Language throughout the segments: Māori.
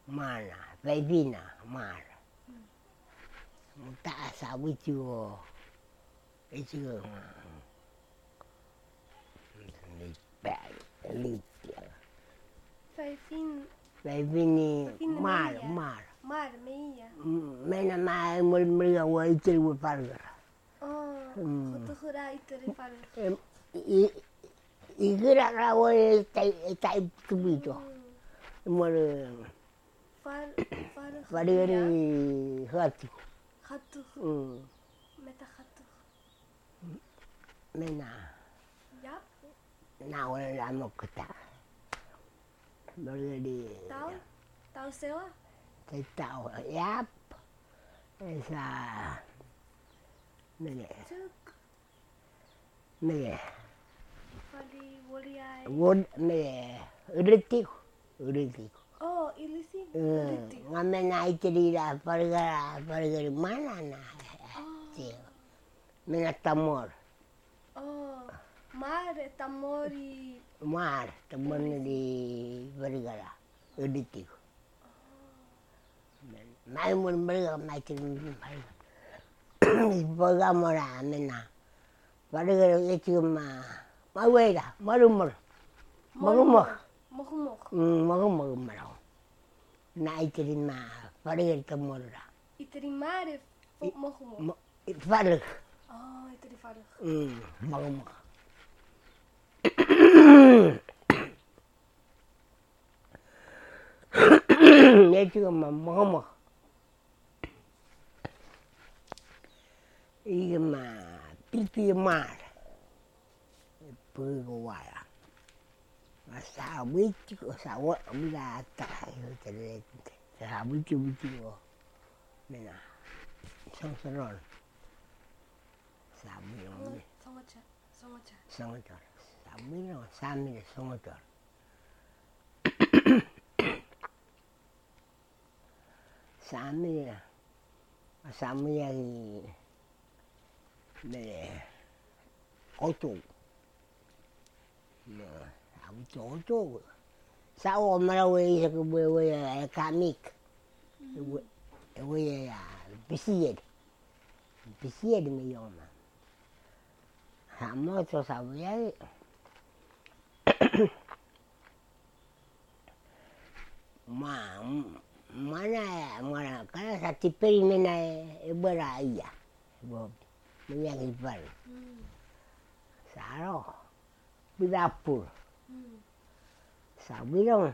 mana, vaivina, mara. Mutaasa witio, itio, lippia. Vaivini, mara, mara. Mara, meia. Mena mai mulmria wa itiri wa pargara. Kutuhura itiri wharu. Igira ra wa tai tubito. Mare Whareare hatu. Hatu. Meta hatu. Mena. Yap. Nā ora rā mokata. Whareare. Tau? Tau sewa? Te tau. Yap. Esa. Mene. Tuk. Mene. Whali wori ai. Mene. Uritiku. Uritiku. Oh, ilisi? Uriti. Ngā mena itiri rā parigara mana nā. Mena tamor. Oh, mare tamori. Mar, tamor di parigara. Uritiku. Mai mulmria mai tiri parigara. Pagamora mena. Parigara itiri ma. Mawera, marumor. Magumor. Mohumok. Magumor marau. Na itiri ma. Parigara tamora. Itiri mare mohumok. Farig. Oh, itiri wharu. Magumor. Itiri ma magumor. Iga ma pipi mar. Pugo wala. Sa wiki sa wa bila ta tere. Sa wiki o. Mena. Songsaron. Sa wiki. Songotor. Sa wiki sa mi songotor. Sa mi ai me oto. Oto. Sa o mara we sa we kamik. We bisied. Bisied me yoma. Sa moto sa we mana kana sa tiperi mena e bara ia. Bo menyangi bar. Saro. Bidapur. Sa birong.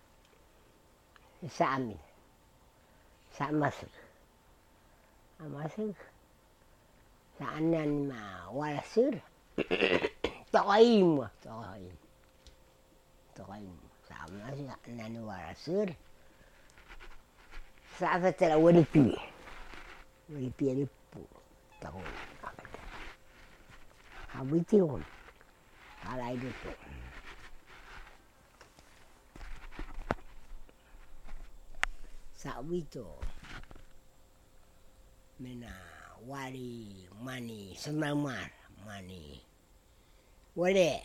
Sa amin. Sa masuk. Masuk. Sa anan ma walasir. Tokaim. Sa masuk anan walasir. Sa fatela waripi. Waripi ripu. Takoi. Habitiun. Alai dito. Sa wito. Mena wari mani semamar mani. Wale.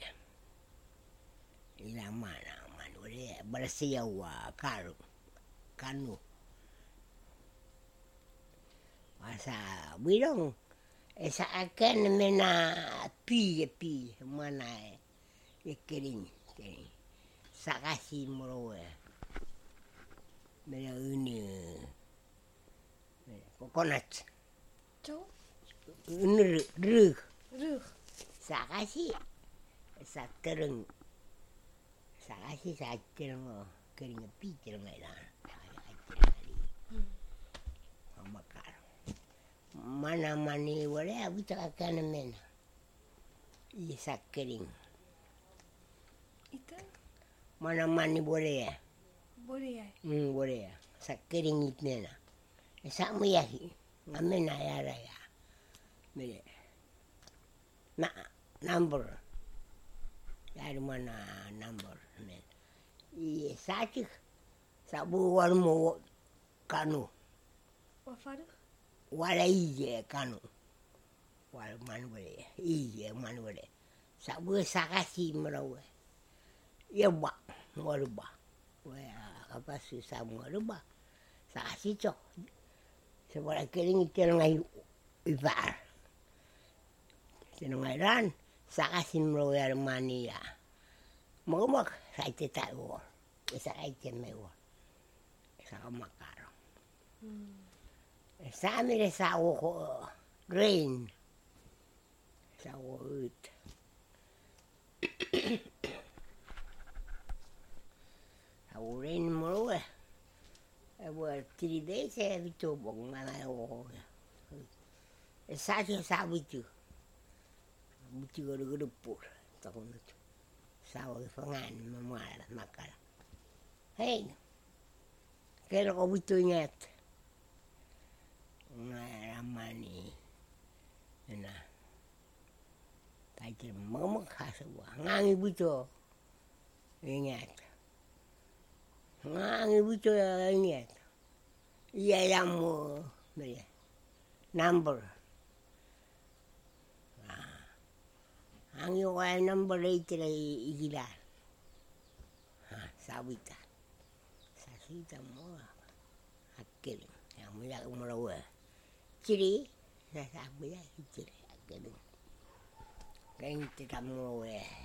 Ila mana mani wale barasia wa kanu. Asa wirong esa akan mena pi mana e kering. Sakasi moroe. Mena uni coconut. Cho? Uni rug. Sakasi sa tereng. Sakasi sa tereng kering pi tereng ila. Mana mani wale abita kakana mena. Isa kering. Ita? Mana mani boleh. Boleh. Sa kering it mena. Sa muyahi. Ngamena yara ya. Mene. Number. Yari mana number mena. Sa cik. Sa buwar mo kanu. Wafaru? Wala iye kanu. Wala manwale. Iye manwale. Sabu sakasi merawe. Ya ba. Wala ba. Wala pasu sa mua ruba. Sa asito. Se wala kering ite ngai ivar. Se ngai ran sa asim ro ya mania. Momak sa ite ta wo. Sa ite me wo. Sa makaro. Sa mire sa wo grain. Sa wo ut. Sa wo rain mo e. E wo 3 days e vitu bong mana wo. E sa vitu. Vitu guru pur. Takon itu. Sa wo fangan mamala makala. Hey. Kero ko vitu nget. Ramani. Ena. Kaitir mama khasa wa. Ngangi vitu. Ingat. Ngangi vitu ingat. Iya yang number. Ang yung number 8 na igila. Sabita. Sasita mo. Hakil. Yang mo yung umarawa. Chiri. Sasabi ya. Chiri. Hakil. Kaya kita mo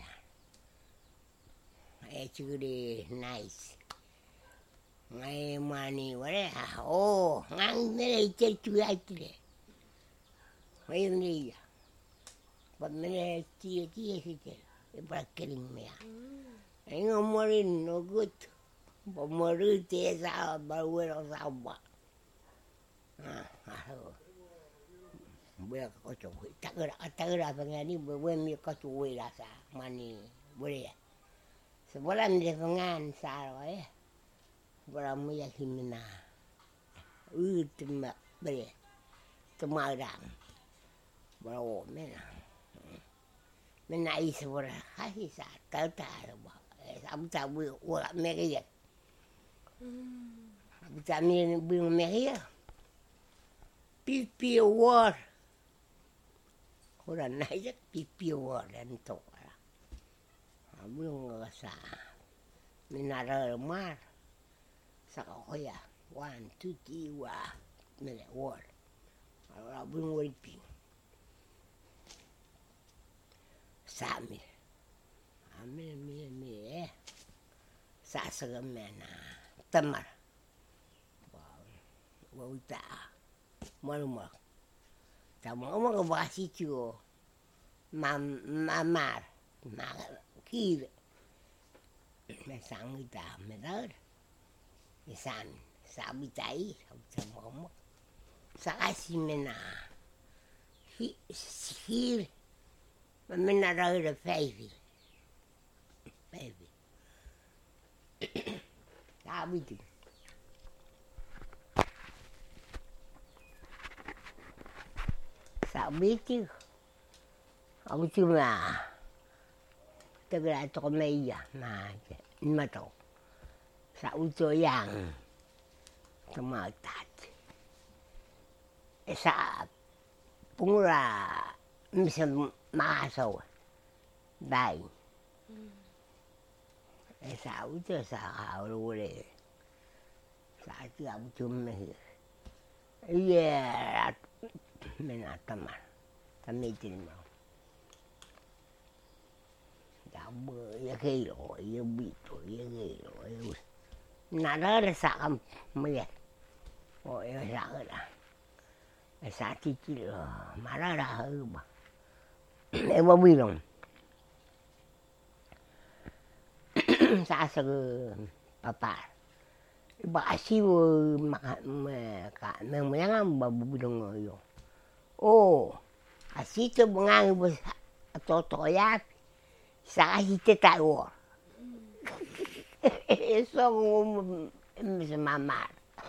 chiri nice. Ngay mani wala. Oh. Ngang nila itir chuya itire. Ngayon niya. Pag nila tiya siya. Iba kiling niya. Ay nga mo rin. No good. Pag mo rin tiya sa balwero sa ba. Buya ka kocoy. Tagara pa nga ni. Buya mi kocoy la sa mani. Buya. So wala nila pangan sa araw eh. Wala mo yakin na. Buya. Tumarang. Wala ko mena. Mena isa wala. Kasi sa tata ba. Sabi wala meriya. Sabi bing meriya. Pipi war. Wala na isa pipi war. Ito wala. Sabi nga sa minaralmar. Sa kakoya. 1, 2, 3, wa. Mena war. Wala bing walping. Sami. Amin eh. Sasagam na tamar. Wow. Wauta. Malumak. Tama mga basi tiyo. Mamar. Kire. Mesang ita. Medar. Mesan. Sabi tayo. Sabi sa mga. Sakasi mena. Hir. Mamena rauda 5. Sabi tu. Sabi tu. Aku cuma tegak tu meja macam ni tu. Sabi tu yang tomatat. Sa pungura misal masaw. Dai. Sa uto sa haulure. Sa ti abutum me. Iya menataman. Tamitin mo. Dabo ya kilo, ya bito, ya kilo. Nada sa kam maya. O ya sa kana. Sa titil marara ba. Ewa bilong. Sa papa. Iba asiwo memang babudong yo. Oh, asito bungang ibo totoyat. Sa hite tayo. So mamar.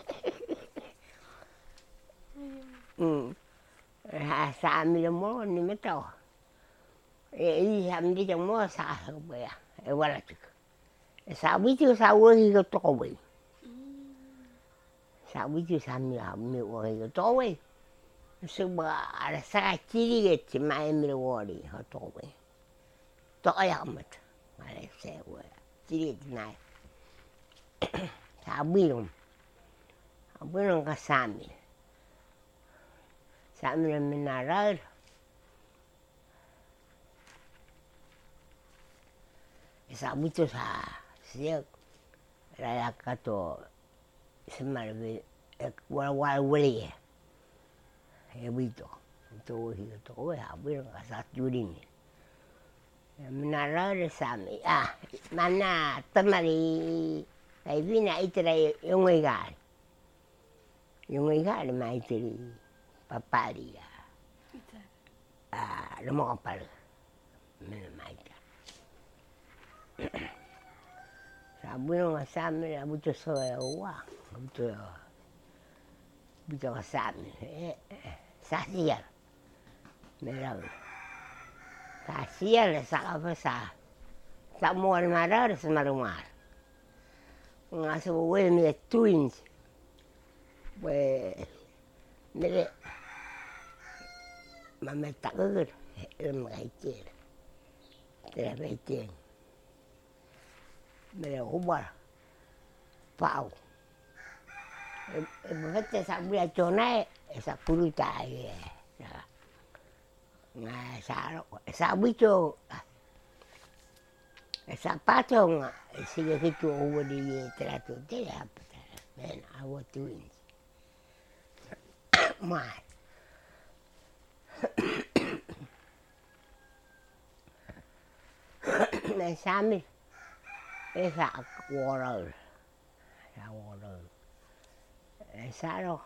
Sa amin mo ni metaw. Sabi niya mo sa kaya. Wala tuk. Sabi niya sa wari ko to kaway. Sabi niya sa amin wari ko to kaway. So ba sa kiriget si may wari ko to kaway. To kaya mat. Wala sa wala. Kiriget na. Sabilong ka Samil. Samil minarar. Sabuto sa siya lalaka to semarbe wala wali. Ebito. Ito hito ko sabilong ka sa turin. Minarar Samil. Mana tamari ay vina itira yung igal. Yung igal ma itiri papari lumakapal. Minamaita. Sabi nung kasama, abuto sa uwa. Abuto kasama. Sasiyal. Meron. Sasiyal, saka pa sa muwal marar, sa marumar. Nga sa uwi, may twins. Mere, mametakagod. Makaitir. Terapaitir. Mere hubar. Pau. Bete sa buya chonai, sa kuruta nga sa buito. Sa patong, sige kitu over di trato te apata. Men our twins. My. Này Samil, cái xã qua rồi, xã đâu,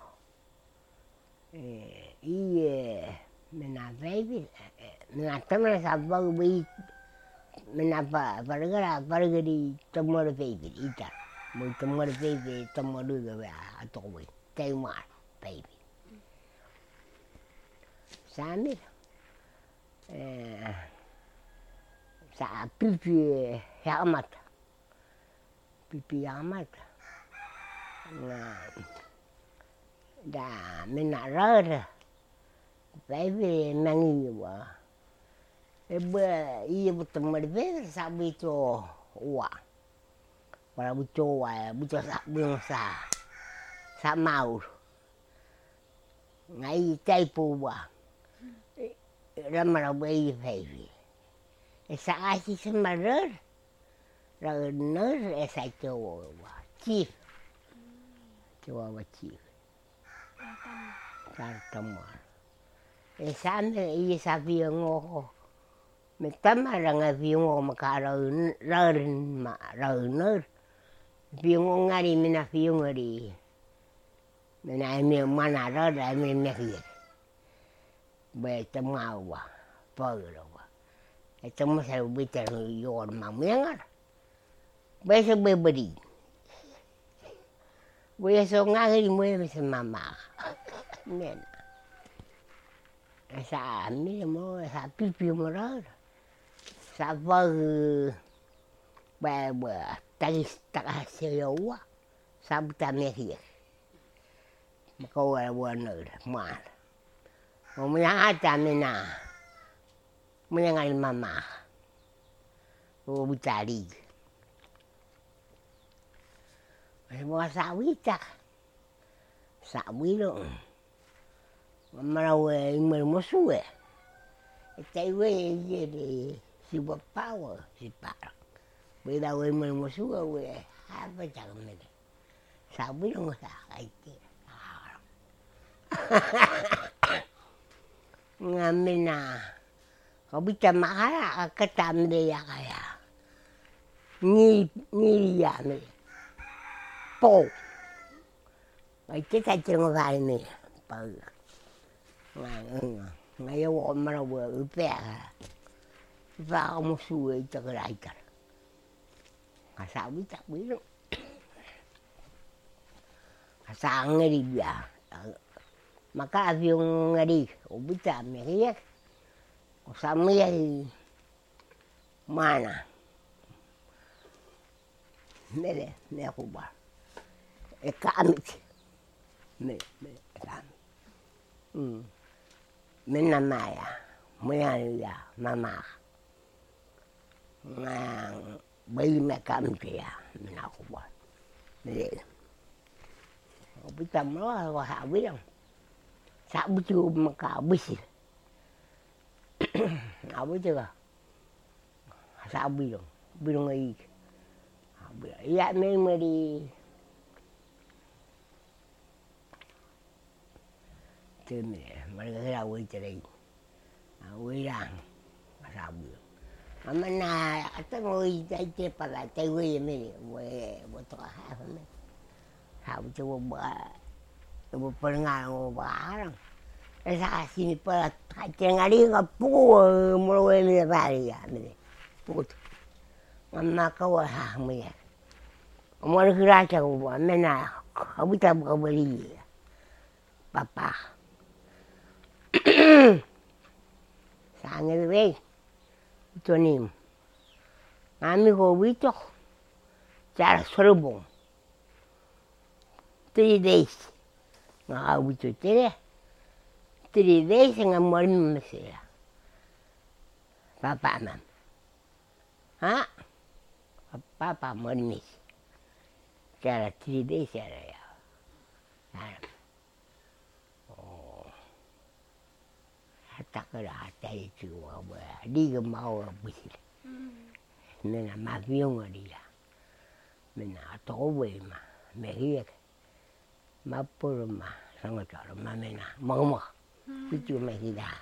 mình làm baby, mình làm tấm là sao baby, mình làm cái đi tấm là baby, ít à, mình tấm là baby, tấm là đưa về tuổi, tay mà baby, Samil. Sa pipi amat da minarar baby mangi wa iya betul merbe sabi to wa para buto sa mau ngai taipu wa ramara baby sa asi semarar ranar sa cowa chief cowa chief tartamar sana iya sabi ngo metama rang avion makara ranar avion ngari mina avion ngari mina mi mana rada mi mehir be tamawa pagro. Ito mo sa ubitan yung mamayangar. Besa beberi. Besa ngahiri mo yung sa mama. Men. Sa amin mo, sa pipi mo rin. Sa pag tagis siyawa. Sa buta mehir. Makawala man. Mamayang amin na. Menyangal mama, butari. Mga sawi lo, maraw imermosuwe. Itaiwe jadi si bapawa si para. Beda we imermosuwe we apa jangan mede. Sawi lo sa kaiti. Ngamina. Kau bisa mahal ketam dia kaya ni ya ni po itu saja nggak ni pag ngayon ako marawa upaya upaya mo suwe itu kerajaan kasabi tak bilang kasang ngeri dia maka avion ngeri ubita meriak Samia mana mere kuba ekamit me ekamit mena maya moya mama ngang bayi me kamit ya mena kuba Mire. Opita mo ko sabi lang. Sabi ko makabisil. Sabi ko. Sabi lang. Bilong ay. Iya may mari. Teme, marga away taray. Away lang. Sabi lang. Amana atamo ite pala tayo yeme. We boto ha. Sabi ko ba. Ibu pernah ngobrol. Esa sini pa tengari ngapu mulai ni bari ya ni. Put. Mama kau me. Umur kira kau mena. Abu tak beli. Papa. Sangat baik. Itu ni. Kami kau itu. Cara serubung. 3 days. Nga awito tere. 3 days nga morning masaya. Papa mam. Ha? Papa morning. Cara 3 days era ya. Oh. Hata kala hata itu wa. Di ga mau bisil. Mena maviong dia. Mena towe ma. Meriak. Mapurma sangat cara mamena mama itu masih dah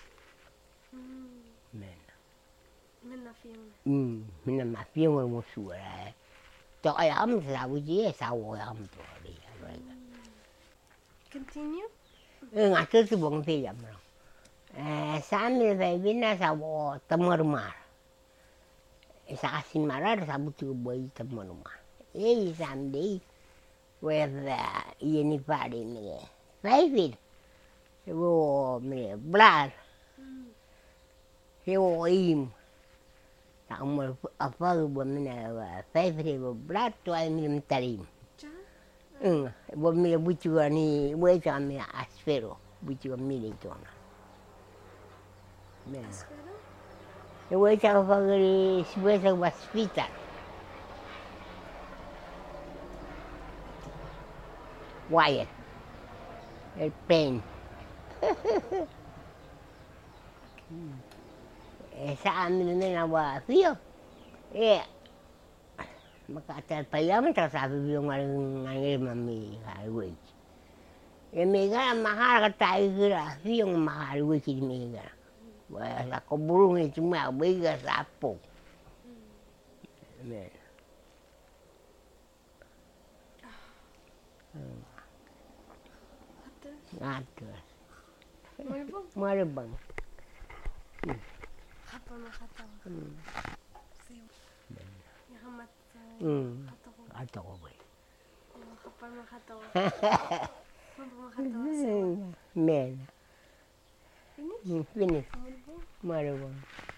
mena mafiong musuh tak ayam sahaja je sahaja ayam tu dia Continue? Ngatur tu bang pejam sambil bina sahaja temur mar sahasin marar sahaja tu bayi temur mar sambil with ini pari ni, David, wo ni blood, wo im, tak mau apa buat ni David wo blood tu ay minum tarim, wo ni bucu ni, wo macam ni aspero, bucu ni itu na, wo macam apa ni sebuah hospital. Wyatt, el pain. Sa amin na fio. Makatagpayaman ta sabi yung ngayon mami highway. Mega mahal ka tayo kira yung mahal wiki mega. Wala ko burung itu mah mega sapo. Amen. Ngatur. Maribang. Kapal makatawa. Yahamat Atau apa? Kapal makatawa. Kapal makatawa. Men. Finish? Finish. Maribang.